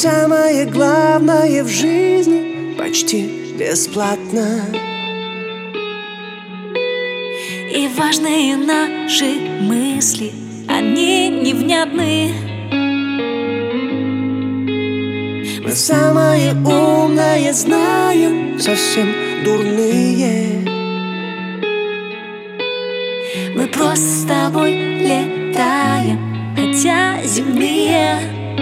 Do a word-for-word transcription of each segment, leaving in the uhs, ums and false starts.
самое главное в жизни почти бесплатно. И важные наши мысли, они невнятны. Мы самое умное знаем, совсем дурные. Мы просто с тобой летаем, хотя земные.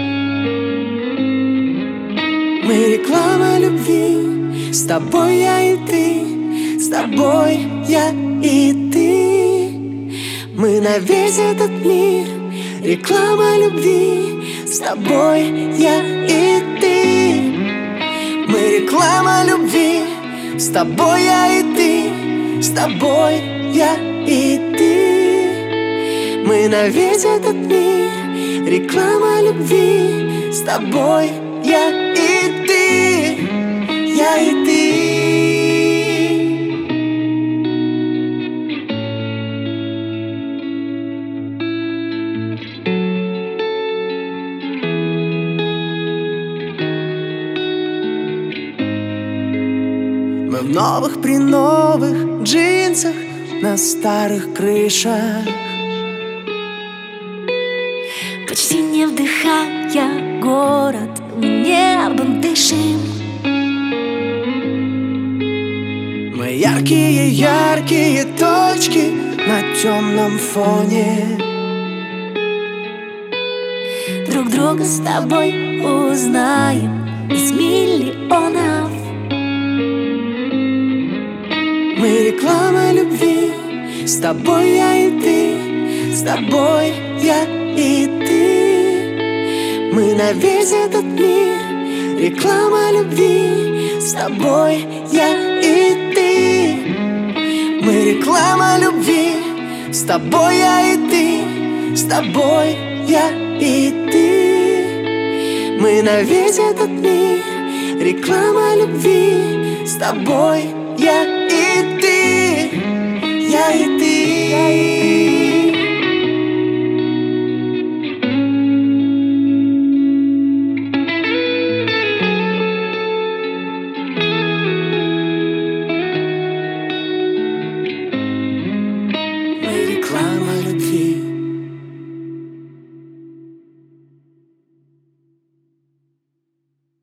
Мы реклама любви, с тобой я и ты, с тобой я и ты. Мы на весь этот мир, реклама любви, с тобой я и ты. Мы реклама любви, с тобой я и ты, с тобой я и ты. Мы на весь этот мир, реклама любви, с тобой я и ты, я и ты. Мы в новых при новых джинсах на старых крышах, почти не вдыхая город, небом дышим. Мы яркие, яркие точки на темном фоне. Друг друга с тобой узнаем из миллионов. Мы реклама любви, с тобой я и ты, с тобой я и ты. Мы на весь этот мир, реклама любви, с тобой я и ты. Мы реклама любви, с тобой я и ты, с тобой я и ты. Мы на весь этот мир, реклама любви, с тобой я и ты, я и ты.